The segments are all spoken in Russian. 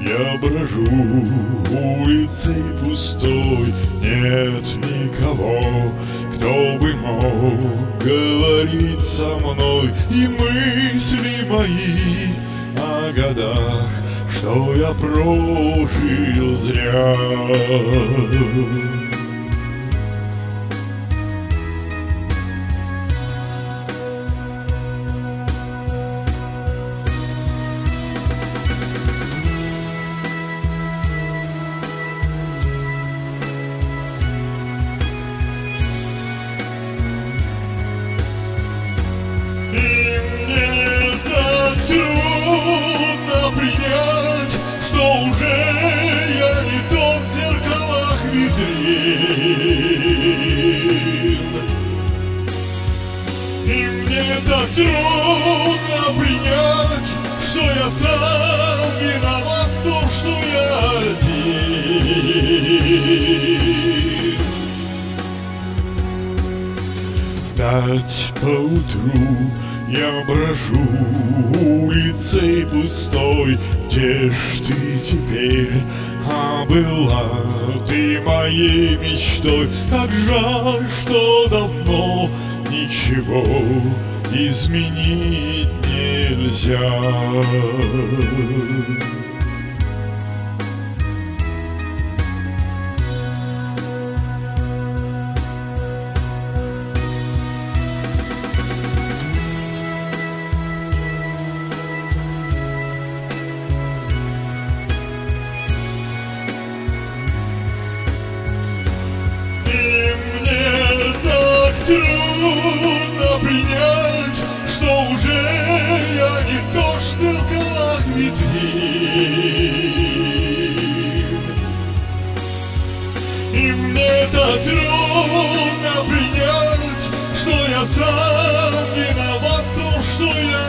Я брожу улицей пустой, нет никого, кто бы мог говорить со мной. И мысли мои о годах, что я прожил зря. И мне так трудно принять, что уже я не тот в зеркалах витрин. И мне так трудно принять, что я сам виноват в том, что я один. Опять поутру я брожу улицей пустой. Где ж ты теперь, а была ты моей мечтой? Как жаль, что давно ничего изменить нельзя. Трудно принять, что уже я не то, что в зеркалах витрин. И мне так трудно принять, что я сам виноват в том, что я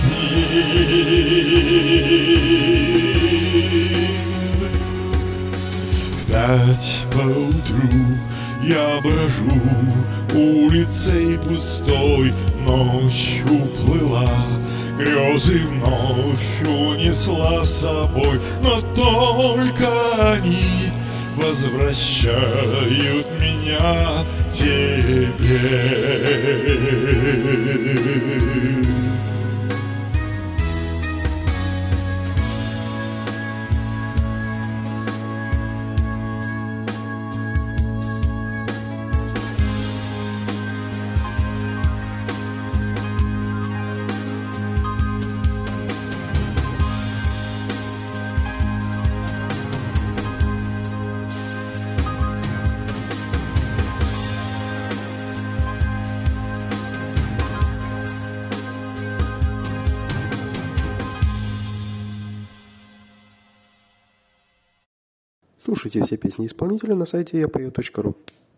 один. Опять поутру я брожу улицей пустой, ночь уплыла, грезы вновь унесла с собой, но только они возвращают меня к тебе. Слушайте все песни исполнителя на сайте yapeo.ru.